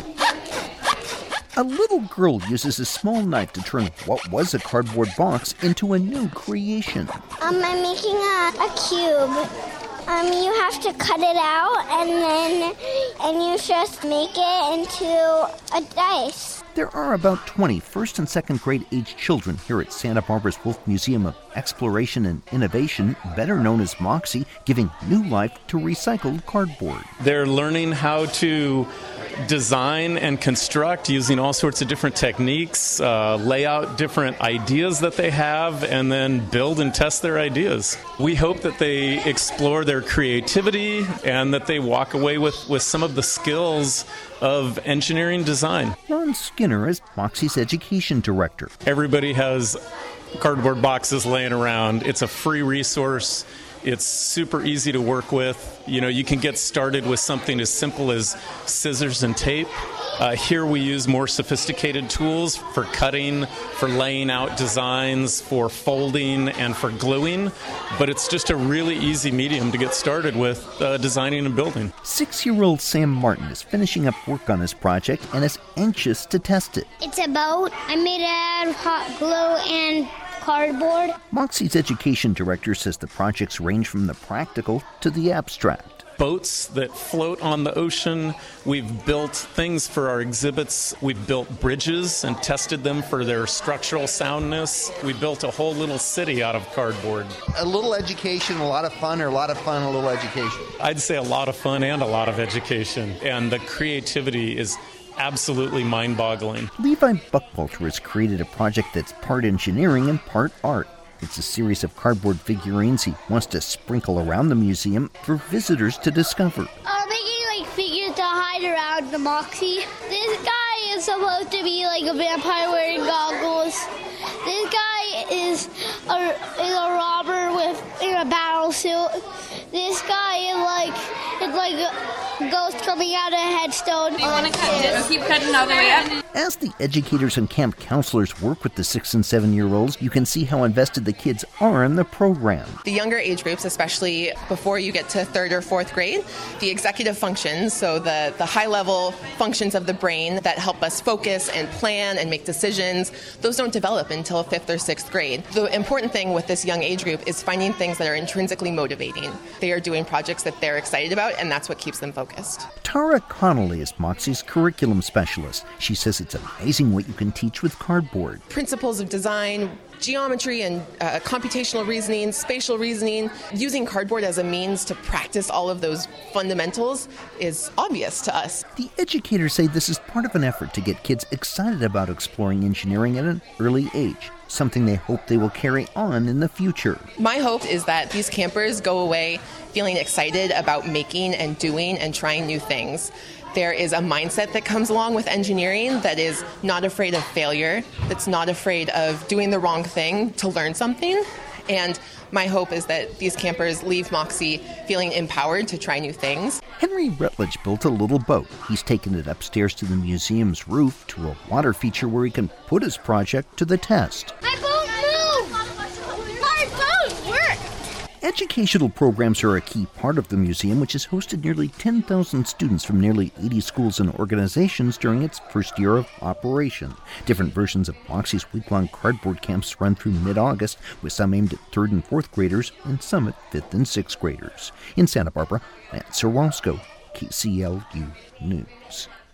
A little girl uses a small knife to turn what was a cardboard box into a new creation. I'm making a cube. You have to cut it out and you just make it into a dice. There are about 20 first and second grade age children here at Santa Barbara's Wolf Museum of Exploration and Innovation, better known as MOXIE, giving new life to recycled cardboard. They're learning how to design and construct using all sorts of different techniques, lay out different ideas that they have, and then build and test their ideas. We hope that they explore their creativity and that they walk away with some of the skills of engineering design. Ron Skinner is MOXIE's education director. Everybody has cardboard boxes laying around. It's a free resource. It's super easy to work with. You can get started with something as simple as scissors and tape. Here we use more sophisticated tools for cutting, for laying out designs, for folding, and for gluing. But it's just a really easy medium to get started with designing and building. 6-year-old Sam Martin is finishing up work on his project and is anxious to test it. It's a boat. I made it out of hot glue and cardboard. MOXIE's education director says the projects range from the practical to the abstract. Boats that float on the ocean. We've built things for our exhibits. We've built bridges and tested them for their structural soundness. We built a whole little city out of cardboard. A little education, a lot of fun, or a lot of fun, a little education? I'd say a lot of fun and a lot of education. And the creativity is absolutely mind-boggling. Levi Buckwalter has created a project that's part engineering and part art. It's a series of cardboard figurines he wants to sprinkle around the museum for visitors to discover. Making figures to hide around the MOXIE. This guy is supposed to be like a vampire wearing goggles. This guy is a robber in a battle suit. This guy is like a ghost coming out of a headstone. Do you want to cut it? Keep cutting all the way up. As the educators and camp counselors work with the 6- and 7-year-olds, you can see how invested the kids are in the program. The younger age groups, especially before you get to 3rd or 4th grade, the executive functions, so the high-level functions of the brain that help us focus and plan and make decisions, those don't develop until 5th or 6th grade. The important thing with this young age group is finding things that are intrinsically motivating. They are doing projects that they're excited about, and that's what keeps them focused. Tara Connolly is MOXIE's curriculum specialist. She says it's amazing what you can teach with cardboard. Principles of design, geometry and computational reasoning, spatial reasoning, using cardboard as a means to practice all of those fundamentals is obvious to us. The educators say this is part of an effort to get kids excited about exploring engineering at an early age, something they hope they will carry on in the future. My hope is that these campers go away feeling excited about making and doing and trying new things. There is a mindset that comes along with engineering that is not afraid of failure, that's not afraid of doing the wrong thing to learn something. And my hope is that these campers leave MOXIE feeling empowered to try new things. Henry Rutledge built a little boat. He's taken it upstairs to the museum's roof to a water feature where he can put his project to the test. My boat moved! My boat worked! Educational programs are a key part of the museum, which has hosted nearly 10,000 students from nearly 80 schools and organizations during its first year of operation. Different versions of MOXIE's week-long cardboard camps run through mid-August, with some aimed at 3rd and 4th graders and some at 5th and 6th graders. In Santa Barbara, Lance Orozco, KCLU News.